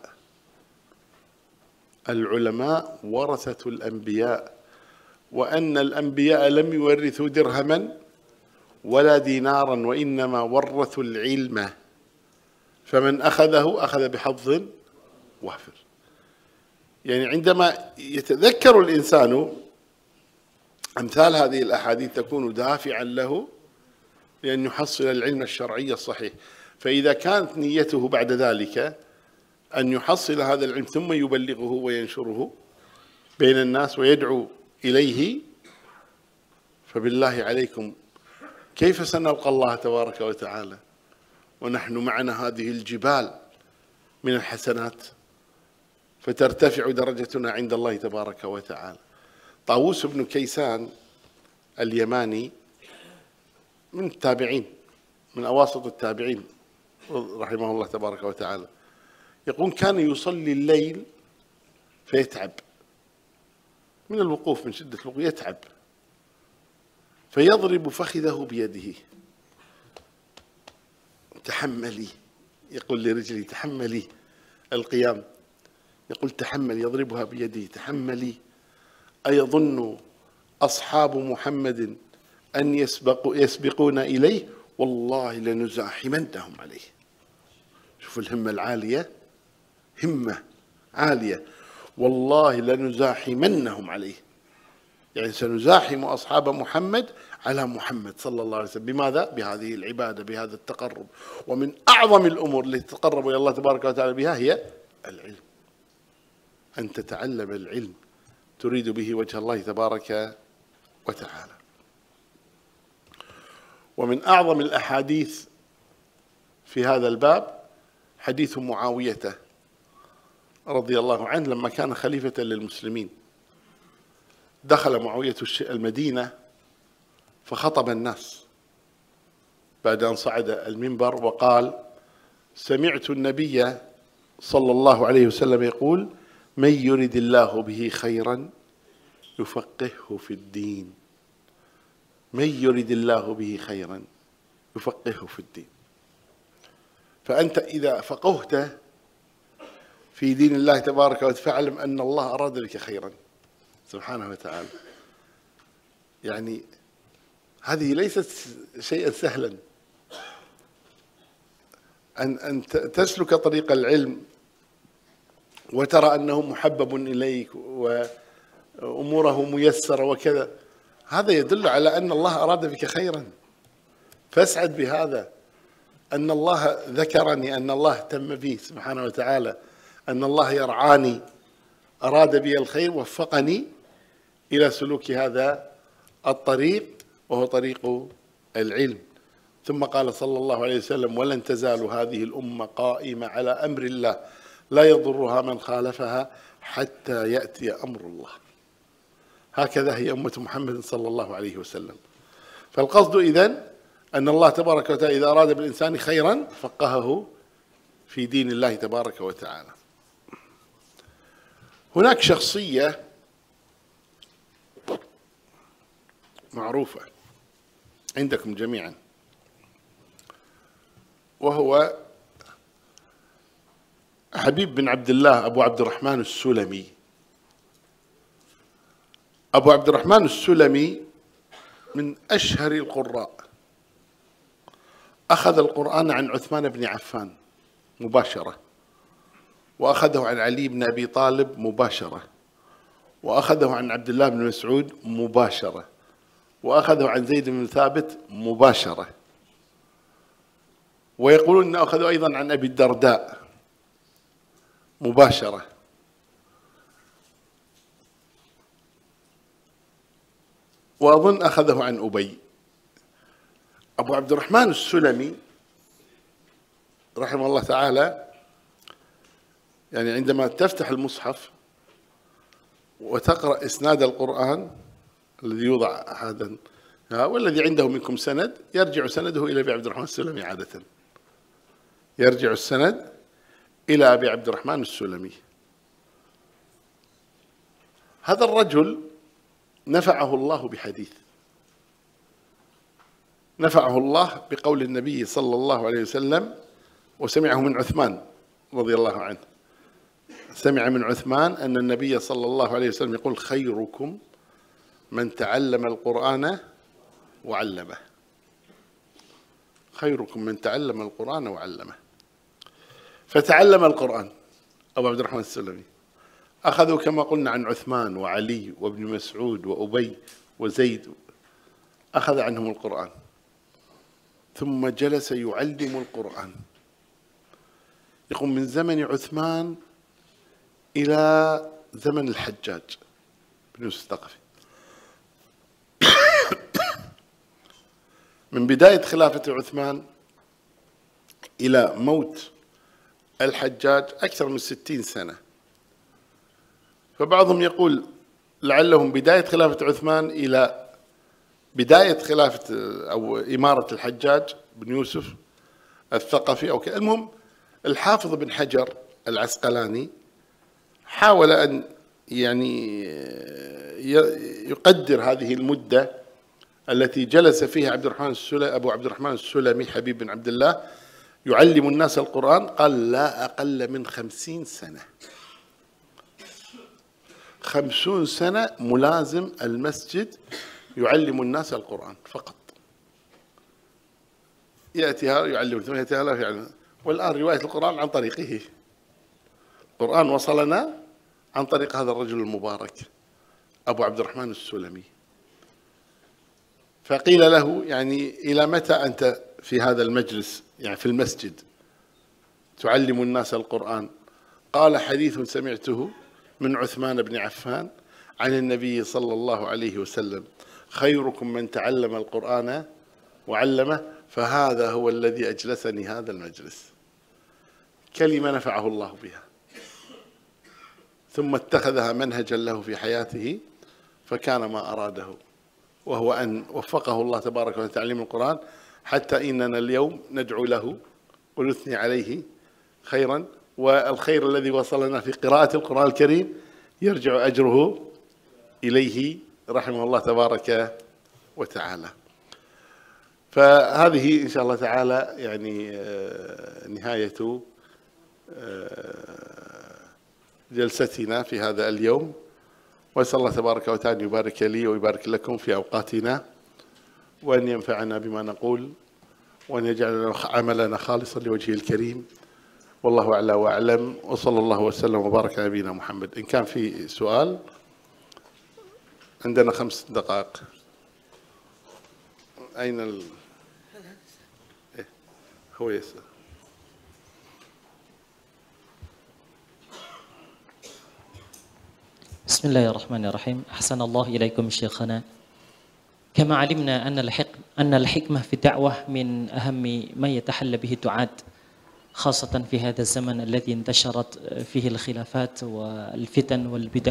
العلماء ورثة الأنبياء، وأن الأنبياء لم يورثوا درهما ولا دينارا، وإنما ورثوا العلم، فمن أخذه أخذ بحظ وافر. يعني عندما يتذكر الإنسان أمثال هذه الأحاديث تكون دافعا له لأن يحصل العلم الشرعي الصحيح. فإذا كانت نيته بعد ذلك أن يحصل هذا العلم ثم يبلغه وينشره بين الناس ويدعو إليه، فبالله عليكم كيف سنلقى الله تبارك وتعالى ونحن معنا هذه الجبال من الحسنات فترتفع درجتنا عند الله تبارك وتعالى؟ طاووس بن كيسان اليماني من التابعين، من أواسط التابعين رحمه الله تبارك وتعالى، يقول: كان يصلي الليل فيتعب من الوقوف، من شدة الوقوف يتعب، فيضرب فخذه بيده: تحملي، يقول لرجلي: تحملي القيام، يقول: تحمل، يضربها بيده: تحملي. أيظن أصحاب محمد أن يسبقون إليه؟ والله لنزاحمنهم عليه. شوف الهمة العالية، همة عالية، والله لنزاحمنهم عليه، يعني سنزاحم أصحاب محمد على محمد صلى الله عليه وسلم. بماذا؟ بهذه العبادة، بهذا التقرب. ومن أعظم الأمور التي تتقرب إلى الله تبارك وتعالى بها هي العلم، أن تتعلم العلم تريد به وجه الله تبارك وتعالى. ومن أعظم الأحاديث في هذا الباب حديث معاوية رضي الله عنه لما كان خليفة للمسلمين. دخل معاوية المدينة فخطب الناس بعد أن صعد المنبر وقال: سمعت النبي صلى الله عليه وسلم يقول: من يرد الله به خيرا يفقهه في الدين. من يرد الله به خيرا يفقهه في الدين. فأنت إذا فقهت في دين الله تبارك وتعالى فاعلم أن الله أراد بك خيرا سبحانه وتعالى. يعني هذه ليست شيئا سهلا، أن تسلك طريق العلم وترى أنه محبب إليك وأموره ميسرة وكذا، هذا يدل على أن الله أراد بك خيرا، فاسعد بهذا، أن الله ذكرني، أن الله اهتم بي سبحانه وتعالى، أن الله يرعاني، أراد بي الخير، وفقني إلى سلوك هذا الطريق وهو طريق العلم. ثم قال صلى الله عليه وسلم: ولن تزال هذه الأمة قائمة على أمر الله لا يضرها من خالفها حتى يأتي أمر الله. هكذا هي أمة محمد صلى الله عليه وسلم. فالقصد إذن أن الله تبارك وتعالى إذا أراد بالإنسان خيرا فقهه في دين الله تبارك وتعالى. هناك شخصية معروفة عندكم جميعا، وهو حبيب بن عبد الله أبو عبد الرحمن السلمي. أبو عبد الرحمن السلمي من أشهر القراء، أخذ القرآن عن عثمان بن عفان مباشرة، وأخذه عن علي بن أبي طالب مباشرة، وأخذه عن عبد الله بن مسعود مباشرة، وأخذه عن زيد بن ثابت مباشرة، ويقولون أنه أخذه أيضا عن أبي الدرداء مباشرة. وأظن أخذه عن أبي. أبو عبد الرحمن السلمي رحمه الله تعالى، يعني عندما تفتح المصحف وتقرأ إسناد القرآن الذي يوضع هذا والذي عنده منكم سند، يرجع سنده إلى أبي عبد الرحمن السلمي عادة، يرجع السند إلى أبي عبد الرحمن السلمي. هذا الرجل نفعه الله بحديث، نفعه الله بقول النبي صلى الله عليه وسلم، وسمعه من عثمان رضي الله عنه، سمع من عثمان أن النبي صلى الله عليه وسلم يقول: خيركم من تعلم القرآن وعلمه. خيركم من تعلم القرآن وعلمه. فتعلم القرآن أبو عبد الرحمن السلمي، أخذوا كما قلنا عن عثمان وعلي وابن مسعود وأبي وزيد، أخذ عنهم القرآن، ثم جلس يعلم القرآن. يقول من زمن عثمان إلى زمن الحجاج بن يوسف الثقفي، من بداية خلافة عثمان إلى موت الحجاج أكثر من 60 سنة. فبعضهم يقول لعلهم بداية خلافة عثمان إلى بداية خلافة أو إمارة الحجاج بن يوسف الثقفي أو كذا. المهم الحافظ بن حجر العسقلاني حاول أن يعني يقدر هذه المدة التي جلس فيها أبو عبد الرحمن السلمي حبيب بن عبد الله يعلم الناس القرآن. قال لا أقل من 50 سنة، 50 سنة ملازم المسجد يعلم الناس القرآن فقط. يأتي هذا يعلم، ثم يأتي هذا يعلم. والآن رواية القرآن عن طريقه، القرآن وصلنا عن طريق هذا الرجل المبارك أبو عبد الرحمن السلمي. فقيل له يعني إلى متى أنت في هذا المجلس، يعني في المسجد تعلم الناس القرآن؟ قال حديث سمعته من عثمان بن عفان عن النبي صلى الله عليه وسلم: خيركم من تعلم القرآن وعلمه، فهذا هو الذي أجلسني هذا المجلس. كلمة نفعه الله بها، ثم اتخذها منهجا له في حياته، فكان ما أراده، وهو أن وفقه الله تبارك وتعالى لتعليم القرآن، حتى إننا اليوم ندعو له ونثني عليه خيرا. والخير الذي وصلنا في قراءة القرآن الكريم يرجع أجره إليه رحمه الله تبارك وتعالى. فهذه إن شاء الله تعالى يعني نهاية جلستنا في هذا اليوم، وأسأل الله تبارك وتعالى أن يبارك لي ويبارك لكم في أوقاتنا، وأن ينفعنا بما نقول، وأن يجعل عملنا خالصا لوجهه الكريم. والله أعلى وأعلم، وصلى الله وسلم وبارك على نبينا محمد. إن كان في سؤال عندنا 5 دقائق. أين إيه؟ هو يسأل. بسم الله الرحمن الرحيم. أحسن الله إليكم شيخنا. كما علمنا أن الحكمة في الدعوة من أهم ما يتحلى به الدعاة، خاصة في هذا الزمن الذي انتشرت فيه الخلافات والفتن والبدع.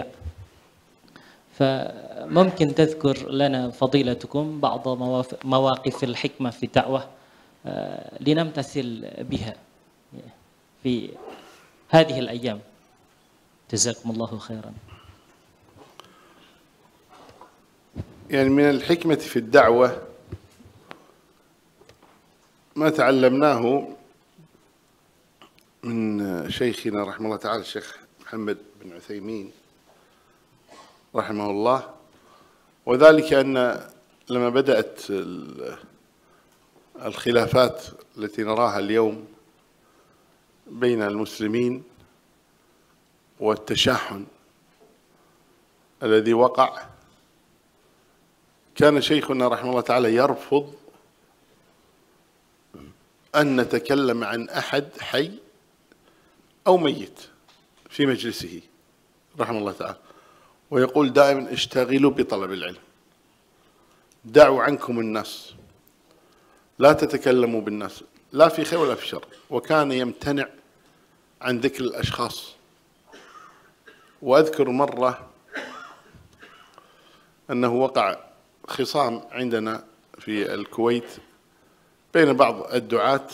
فممكن تذكر لنا فضيلتكم بعض مواقف الحكمة في الدعوة لنمتثل بها في هذه الأيام. جزاكم الله خيرا. يعني من الحكمة في الدعوة ما تعلمناه من شيخنا رحمه الله تعالى الشيخ محمد بن عثيمين رحمه الله، وذلك أن لما بدأت الخلافات التي نراها اليوم بين المسلمين والتشاحن الذي وقع، كان شيخنا رحمه الله تعالى يرفض أن نتكلم عن أحد حي أو ميت في مجلسه رحمه الله تعالى، ويقول دائما: اشتغلوا بطلب العلم، دعوا عنكم الناس، لا تتكلموا بالناس لا في خير ولا في شر. وكان يمتنع عن ذكر الأشخاص. وأذكر مرة أنه وقع خصام عندنا في الكويت بين بعض الدعاة،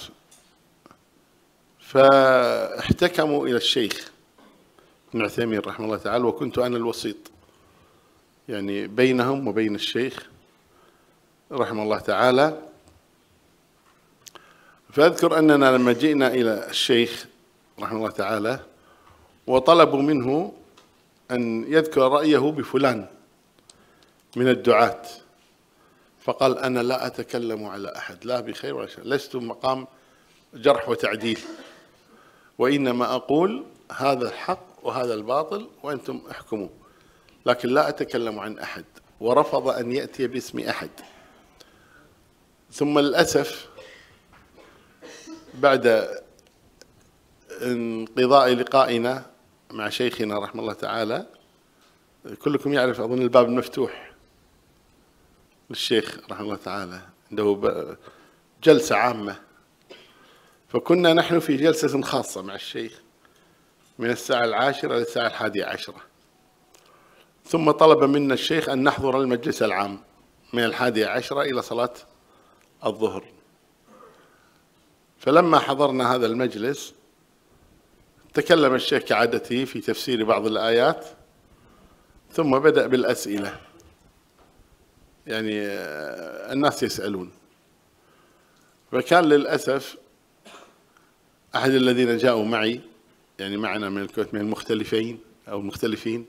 فاحتكموا إلى الشيخ ابن عثيمين رحمه الله تعالى، وكنت أنا الوسيط. يعني بينهم وبين الشيخ رحمه الله تعالى. فأذكر أننا لما جئنا إلى الشيخ رحمه الله تعالى وطلبوا منه أن يذكر رأيه بفلان من الدعاة، فقال أنا لا أتكلم على أحد لا بخير ولا شر، لست مقام جرح وتعديل، وإنما أقول هذا الحق وهذا الباطل وأنتم احكموا، لكن لا أتكلم عن أحد. ورفض أن يأتي باسم أحد. ثم للأسف بعد انقضاء لقائنا مع شيخنا رحمه الله تعالى، كلكم يعرف أظن الباب المفتوح للشيخ رحمه الله تعالى، عنده جلسة عامة، فكنا نحن في جلسة خاصة مع الشيخ من الساعة 10 إلى الساعة 11، ثم طلب منا الشيخ أن نحضر المجلس العام من 11 إلى صلاة الظهر. فلما حضرنا هذا المجلس تكلم الشيخ كعادته في تفسير بعض الآيات، ثم بدأ بالأسئلة، يعني الناس يسألون. فكان للأسف أحد الذين جاءوا معي، يعني معنا من المختلفين،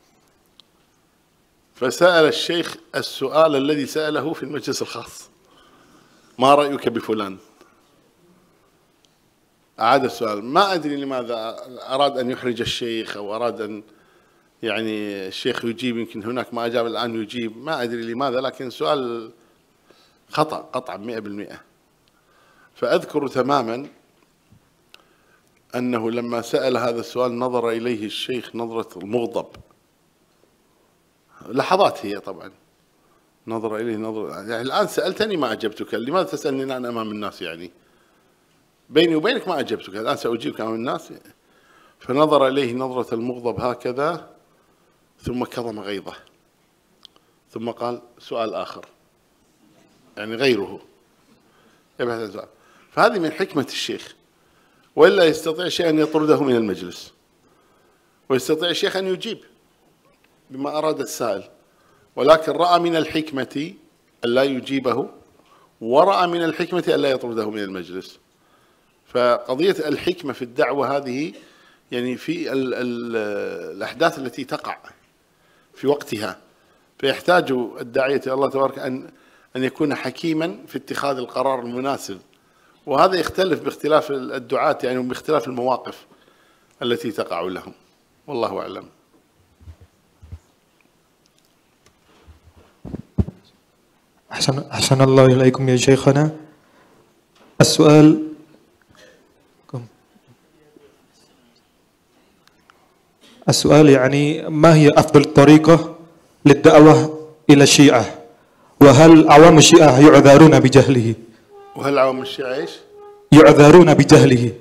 فسأل الشيخ السؤال الذي سأله في المجلس الخاص: ما رأيك بفلان؟ أعاد السؤال. ما أدري لماذا أراد أن يحرج الشيخ، أو أراد أن يعني الشيخ يجيب، يمكن هناك ما أجاب الآن يجيب، ما أدري لماذا، لكن سؤال خطأ قطعا 100%. فأذكر تماما أنه لما سأل هذا السؤال نظر إليه الشيخ نظرة المغضب، لحظات هي طبعا، نظر إليه نظرة يعني الآن سألتني ما أجبتك، لماذا تسألني الآن أمام الناس؟ يعني بيني وبينك ما أجبتك، الآن سأجيبك أمام الناس. فنظر إليه نظرة المغضب هكذا، ثم كظم غيظه، ثم قال: سؤال آخر، يعني غيره يبحث عن سؤال. فهذه من حكمة الشيخ، وإلا يستطيع الشيخ أن يطرده من المجلس، ويستطيع الشيخ أن يجيب بما أراد السائل، ولكن رأى من الحكمة ألا يجيبه، ورأى من الحكمة ألا يطرده من المجلس. فقضية الحكمة في الدعوة هذه يعني في الأحداث التي تقع في وقتها، فيحتاج الداعية إلى الله تبارك أن يكون حكيما في اتخاذ القرار المناسب، وهذا يختلف باختلاف الدعاة يعني، وباختلاف المواقف التي تقع لهم، والله أعلم. أحسن الله إليكم يا شيخنا. السؤال يعني ما هي أفضل طريقة للدعوة إلى الشيعة؟ وهل عوام الشيعة يعذرون بجهله؟ وهل عوام الشيعة إيش؟ يعذرون بجهله.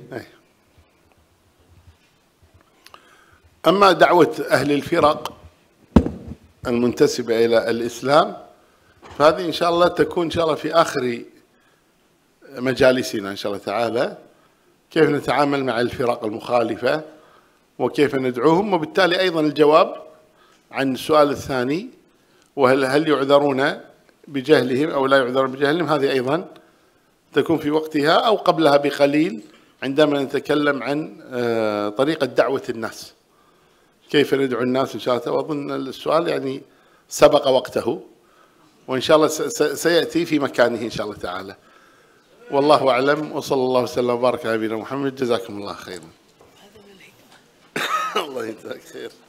أما دعوة أهل الفرق المنتسبة إلى الإسلام فهذه إن شاء الله تكون إن شاء الله في آخر مجالسنا إن شاء الله تعالى، كيف نتعامل مع الفرق المخالفة وكيف ندعوهم، وبالتالي أيضا الجواب عن السؤال الثاني، وهل يعذرون بجهلهم أو لا يعذرون بجهلهم، هذه أيضا تكون في وقتها أو قبلها بقليل، عندما نتكلم عن طريقة دعوة الناس، كيف ندعو الناس إن شاء الله. وأظن السؤال يعني سبق وقته، وإن شاء الله سيأتي في مكانه إن شاء الله تعالى، والله أعلم. وصلى الله وسلم وبارك على نبينا محمد. جزاكم الله خيرا. الله يجزاك خير.